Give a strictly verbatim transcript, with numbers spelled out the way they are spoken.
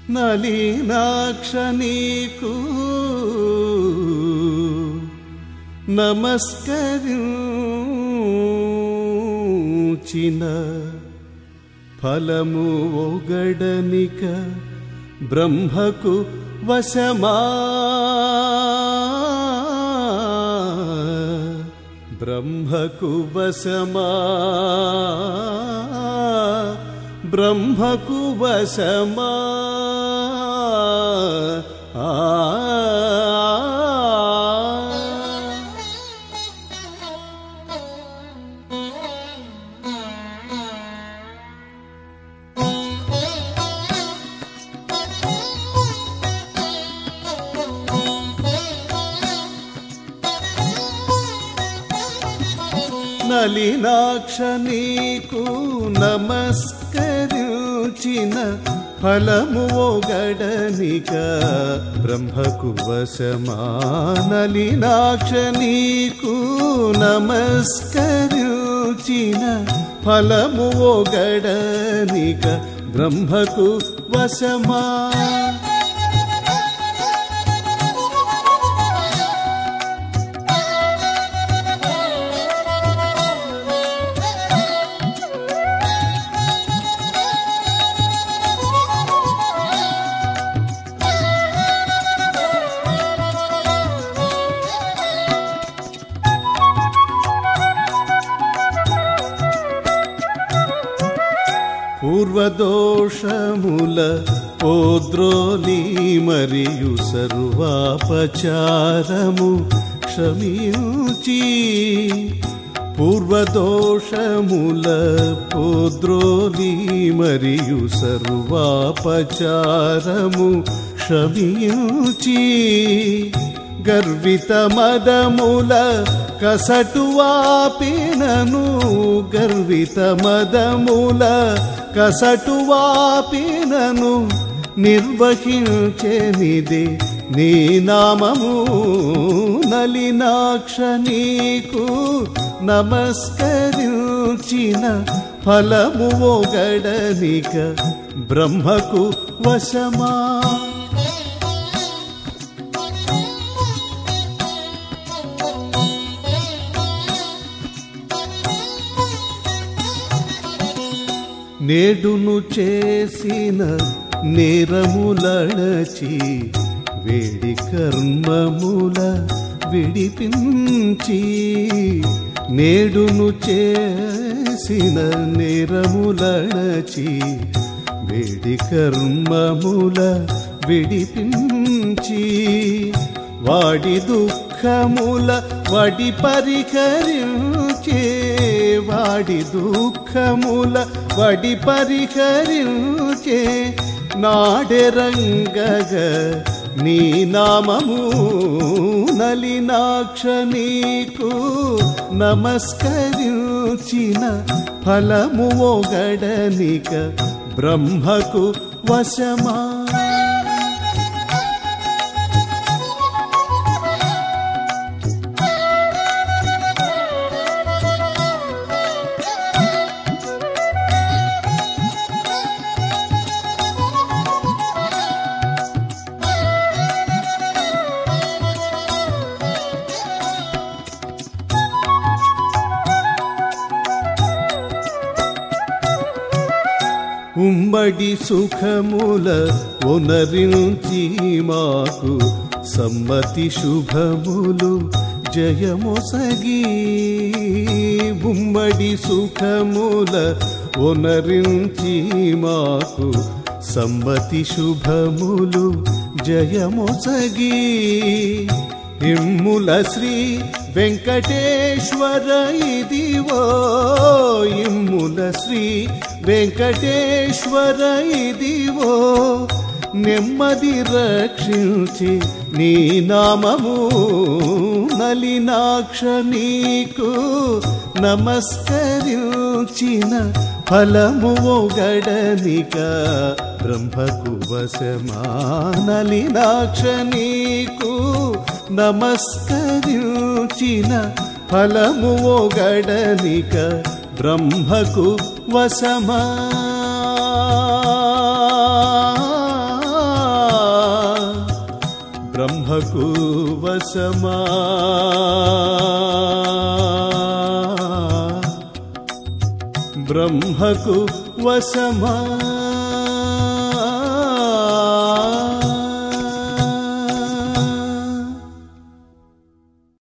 నలినాక్ష నీకు నమస్కరించిన ఫలము ఒగడనిక బ్రహ్మకు వశమా బ్రహ్మకు వశమా బ్రహ్మకు వశమా ఆ నలినాక్ష నీకు నమస్కరించిన ఫలము ఒగడనిక బ్రహ్మకు వశమా నలినాక్ష నీకు నమస్కరించిన ఫలము ఒగడనిక బ్రహ్మకు వశమా పూర్వదోషముల పోద్రోలి మరియు సర్వాపచారము క్షమించి పూర్వదోషముల పోద్రోలి మరియు సర్వాపచారము క్షమించి గర్విత మదముల కసటువాపినను గర్విత మదముల కసటువాపినను నిర్వహించెనిదే నీ నామము నలినాక్ష నీకు నమస్కరించిన ఫలము ఒగడనిక బ్రహ్మకు వశమా నేడును చేసిన నేరములణచి వేడి కర్మముల విడిపించి నేడును చేసిన నేరములణచి వేడి కర్మముల విడిపించి వాడి దుఃఖముల వడి పరిహరించే వాడి దుఃఖముల వడి పరిహరించే నాడెరంగగ నీ నామము నలినాక్ష నీకు నమస్కరించిన ఫలము ఒగడనిక బ్రహ్మకు వశమా ఉమ్మడి సుఖముల ఒనరించి మాకు సమ్మతి శుభములు జయమొసగి ఉమ్మడి సుఖముల ఒనరించి మాకు సమ్మతి శుభములు జయమొసగి ఇమ్ముల శ్రీ వెంకటేశ్వర ఇదివో ఇమ్ముల శ్రీ వెంకటేశ్వర ఇదివో నెమ్మది రక్షించి నీ నామము నలినాక్ష నీకు నమస్కరించిన ఫలము ఒగడనిక బ్రహ్మకు వశమా నలినాక్ష నీకు నమస్కరించిన ఫలము ఒగడనిక బ్రహ్మకు వశమా బ్రహ్మకు వశమా బ్రహ్మకు వశమా